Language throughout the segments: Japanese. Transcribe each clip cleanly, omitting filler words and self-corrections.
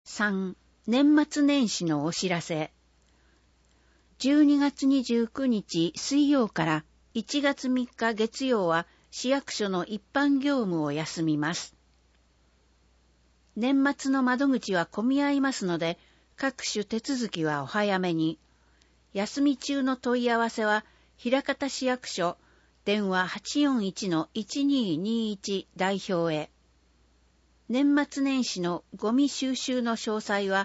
3. 年末年始のお知らせ。12月29日水曜から1月3日月曜は市役所の一般業務を休みます。年末の窓口は混み合いますので、各種手続きはお早めに。休み中の問い合わせは、枚方市役所、電話 841-1221 代表へ。年末年始のゴミ収集の詳細は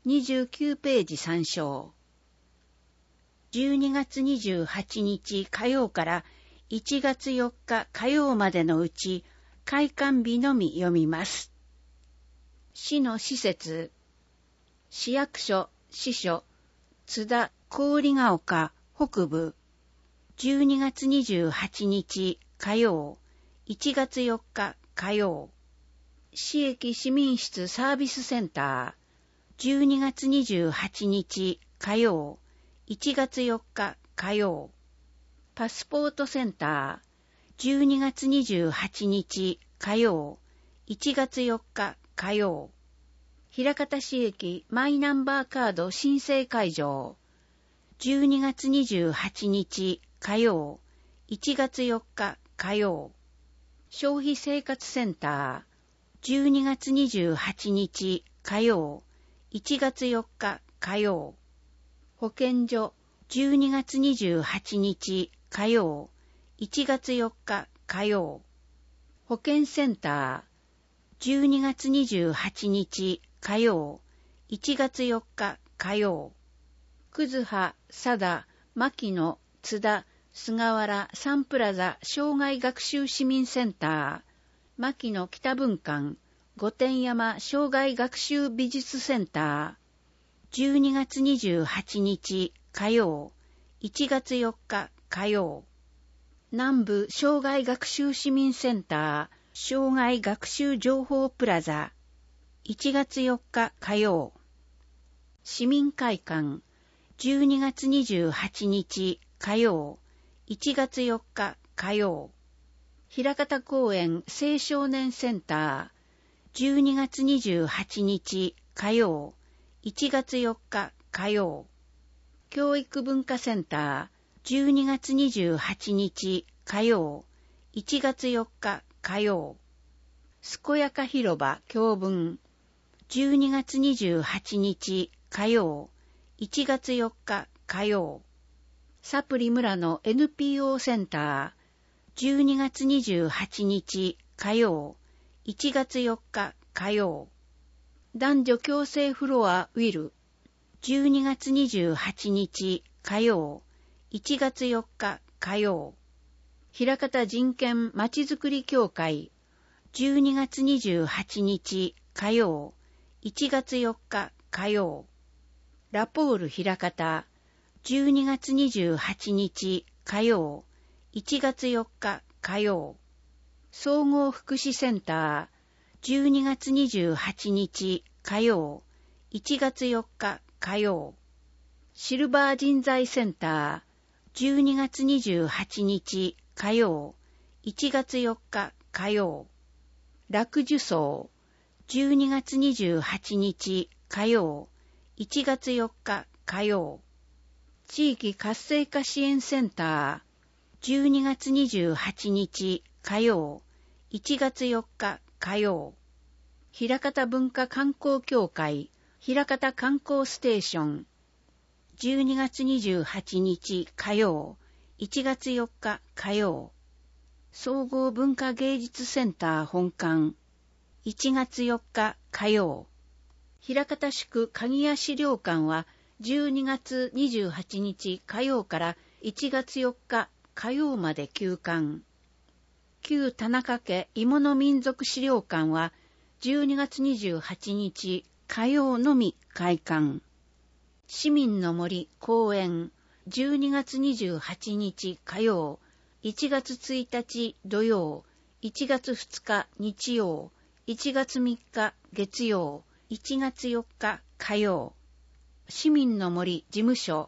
29ページ参照。12月28日火曜から1月4日火曜までのうち開館日のみ読みます。市の施設、市役所、支所、津田郡ヶ丘北部、12月28日火曜、1月4日火曜、市駅市民室サービスセンター、12月28日火曜、1月4日火曜、パスポートセンター、12月28日火曜、1月4日火曜、枚方市駅マイナンバーカード申請会場、12月28日火曜、1月4日火曜、消費生活センター、12月28日火曜、1月4日火曜、保健所、12月28日火曜、1月4日火曜、保健センター、12月28日火曜、1月4日火曜、葛葉、佐田、牧野、津田、菅原、サンプラザ障害学習市民センター、牧野北文館、御殿山障害学習美術センター、12月28日火曜、1月4日火曜、南部障害学習市民センター、障害学習情報プラザ、1月4日火曜、市民会館、12月28日火曜、1月4日火曜、枚方公園青少年センター、12月28日火曜、1月4日火曜、教育文化センター、12月28日火曜、1月4日火曜、健やか広場教文、12月28日火曜、1月4日火曜、サプリ村の NPO センター、12月28日火曜、1月4日火曜、男女共生フロアウィル、12月28日火曜、1月4日火曜、枚方人権まちづくり協会、12月28日火曜、1月4日火曜、ラポール枚方、12月28日火曜、1月4日火曜、総合福祉センター、12月28日火曜、1月4日火曜、シルバー人材センター、12月28日火曜、1月4日火曜、楽寿荘、12月28日火曜、1月4日火曜、地域活性化支援センター、12月28日火曜、1月4日火曜、枚方文化観光協会、枚方観光ステーション、12月28日火曜、1月4日火曜、総合文化芸術センター本館、1月4日火曜、枚方宿鍵屋資料館は12月28日火曜から1月4日火曜まで休館。旧田中家芋の民族資料館は12月28日火曜のみ開館。市民の森公園12月28日火曜、1月1日土曜、1月2日日曜、1月3日月曜、1月4日火曜。市民の森事務所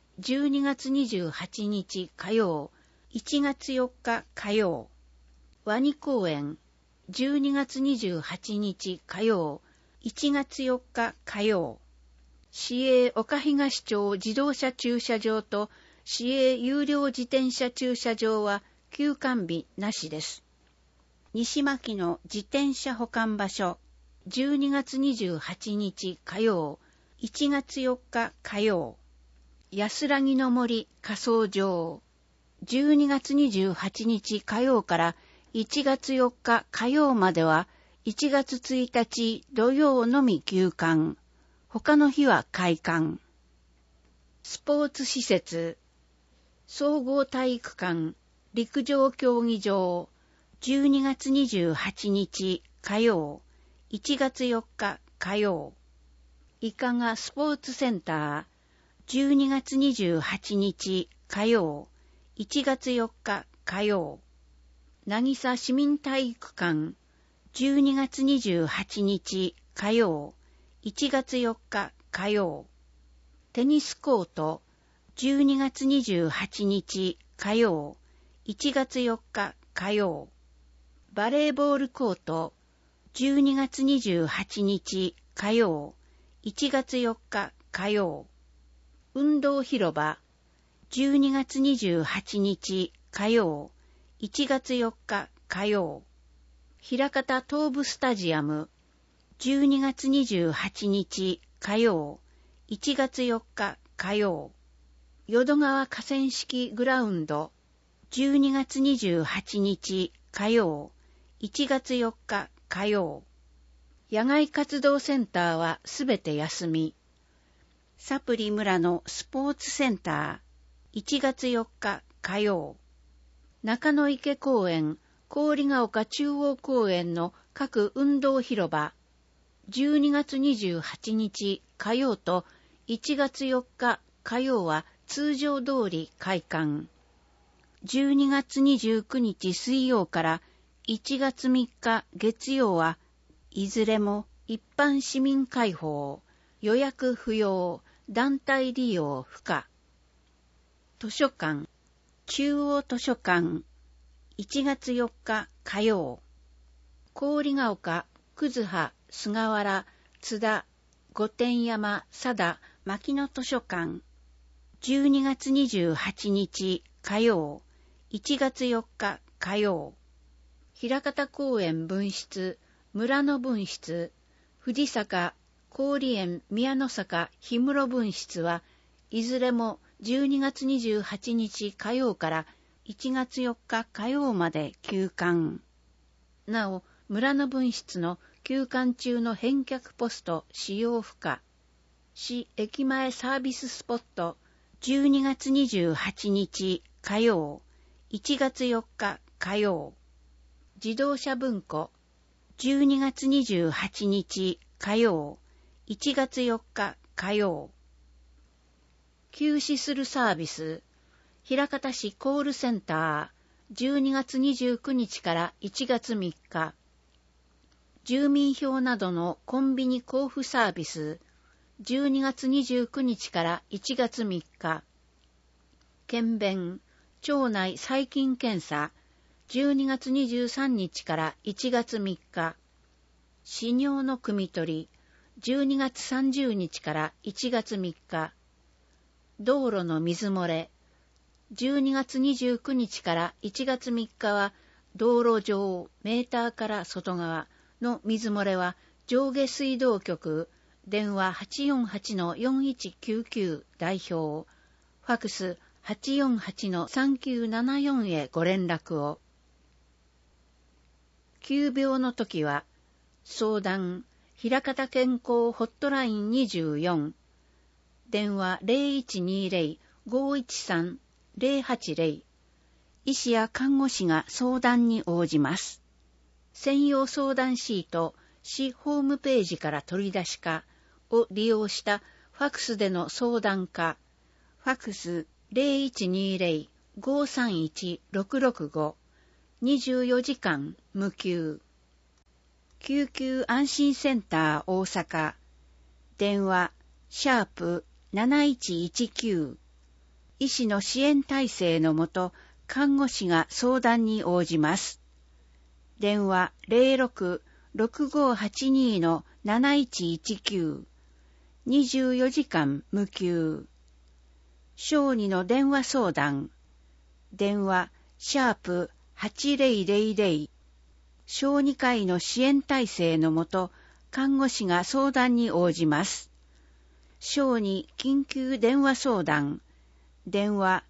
12月28日火曜、1月4日火曜。ワニ公園12月28日火曜、 1月4日火曜。市営岡東町自動車駐車場と市営有料自転車駐車場は休館日なしです。西牧の自転車保管場所、12月28日火曜、1月4日火曜。安らぎの森仮装場、12月28日火曜から1月4日火曜までは1月1日土曜のみ休館。他の日は開館。スポーツ施設、総合体育館、陸上競技場、12月28日火曜、1月4日火曜。いかがスポーツセンター、12月28日火曜、1月4日火曜。渚市民体育館、12月28日火曜、1月4日火曜。テニスコート、12月28日火曜、1月4日火曜。バレーボールコート、12月28日火曜、1月4日火曜。運動広場、12月28日火曜、1月4日火曜。枚方東部スタジアム、12月28日火曜、1月4日火曜。淀川河川敷グラウンド、12月28日火曜、1月4日火曜。野外活動センターはすべて休み。サプリ村のスポーツセンター、1月4日火曜。中野池公園、郡ヶ丘中央公園の各運動広場、12月28日火曜と1月4日火曜は通常通り開館。12月29日水曜から1月3日月曜はいずれも一般市民開放、予約不要、団体利用不可。図書館、中央図書館、1月4日火曜。郡ヶ丘、葛葉、菅原、津田、御殿山、佐田、牧野図書館。12月28日火曜。1月4日火曜。枚方公園分室、村の分室、藤坂、郡園、宮の坂、氷室分室はいずれも12月28日火曜から1月4日火曜まで休館。なお、村の分室の休館中の返却ポスト使用不可。市駅前サービススポット、12月28日火曜、1月4日火曜。自動車文庫、12月28日火曜、1月4日火曜。休止するサービス、枚方市コールセンター、12月29日から1月3日。住民票などのコンビニ交付サービス、12月29日から1月3日。検便、町内細菌検査、12月23日から1月3日。飼尿の汲み取り、12月30日から1月3日。道路の水漏れ、12月29日から1月3日は道路上、メーターから外側の水漏れは上下水道局、電話 848-4199 代表、ファクス 848-3974 へご連絡を。急病の時は、相談、枚方健康ホットライン24、電話 0120-513-080、医師や看護師が相談に応じます。専用相談シート、市ホームページから取り出しかを利用したファクスでの相談か、ファクス 0120-531-665、24時間無給。救急安心センター大阪、電話#7119、医師の支援体制のもと看護師が相談に応じます。電話 06-6582-24 7119 24時間無休。小児の電話相談。電話#8000。小児科医の支援体制のもと、看護師が相談に応じます。小児緊急電話相談。電話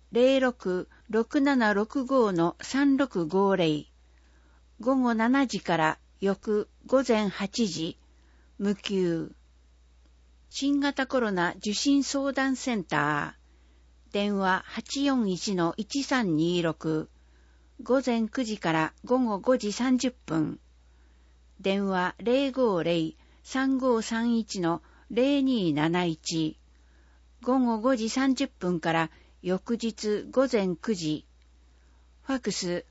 066765-3650。午後7時から翌午前8時。無休。新型コロナ受診相談センター。電話841-1326。午前9時から午後5時30分。電話050-3531-0271。午後5時30分から翌日午前9時。ファクス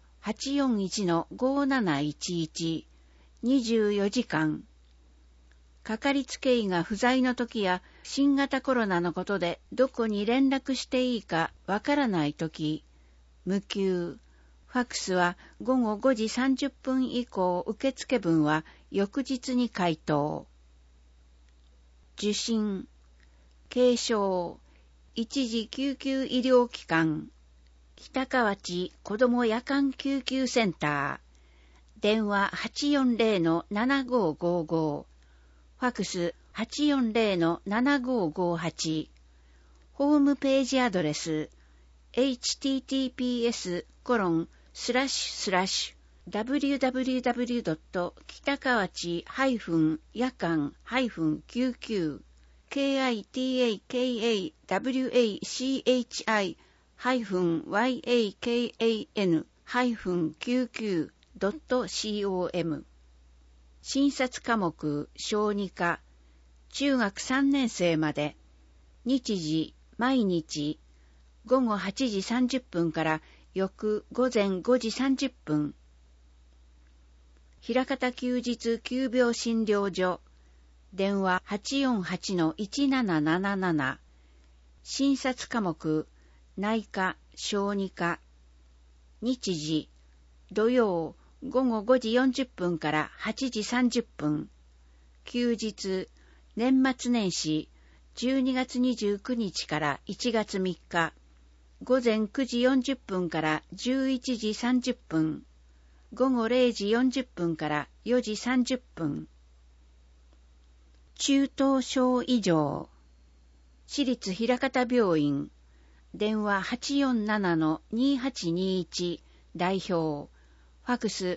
841-5711。24時間。かかりつけ医が不在の時や新型コロナのことでどこに連絡していいかわからない時。無休。ファクスは午後5時30分以降受付分は翌日に回答。受診。軽症。一時救急医療機関。北河内子ども夜間救急センター。電話840-7555。ファクス840-7558。ホームページアドレス www.kitakawachi-yakan-救急 診察科目小児科中学3年生まで日時毎日午後8時30分から翌午前5時30分。枚方休日急病診療所。電話848-1777。診察科目内科小児科。日時土曜午後5時40分から8時30分。休日年末年始12月29日から1月3日。午前9時40分から11時30分。午後0時40分から4時30分。中等症以上。市立枚方病院。電話847-2821。代表。ファクス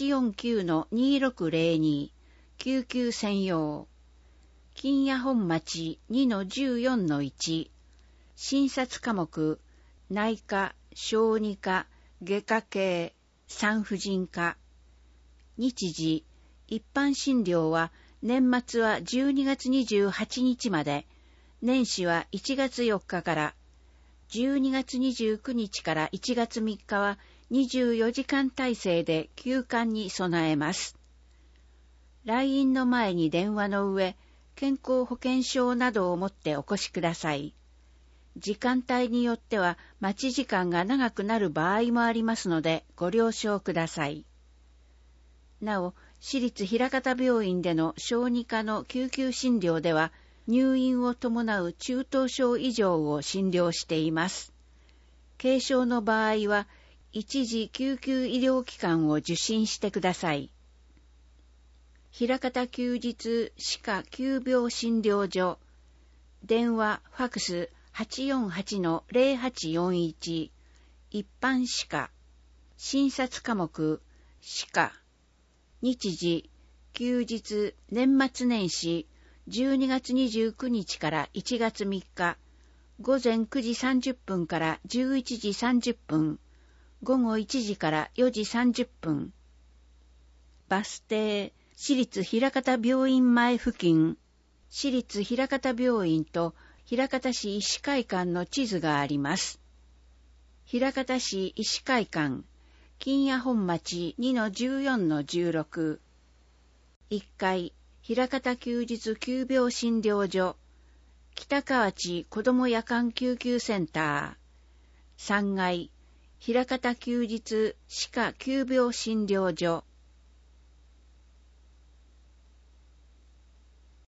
849-2602。救急専用。金谷本町 2-14-1。診察科目内科、小児科、外科系、産婦人科。日時、一般診療は年末は12月28日まで、年始は1月4日から、12月29日から1月3日は24時間体制で休館に備えます。来院の前に電話の上、健康保険証などを持ってお越しください。時間帯によっては待ち時間が長くなる場合もありますのでご了承ください。なお、市立枚方病院での小児科の救急診療では入院を伴う中等症以上を診療しています。軽症の場合は一時救急医療機関を受診してください。枚方休日歯科急病診療所。電話ファクス848-0841。一般歯科。診察科目歯科。日時休日年末年始12月29日から1月3日。午前9時30分から11時30分。午後1時から4時30分。バス停市立枚方病院前付近。市立枚方病院と枚方市医師会館の地図があります。枚方市医師会館、金谷本町 2-14-16。1階、枚方休日急病診療所、北河内子ども夜間救急センター。3階、枚方休日歯科急病診療所。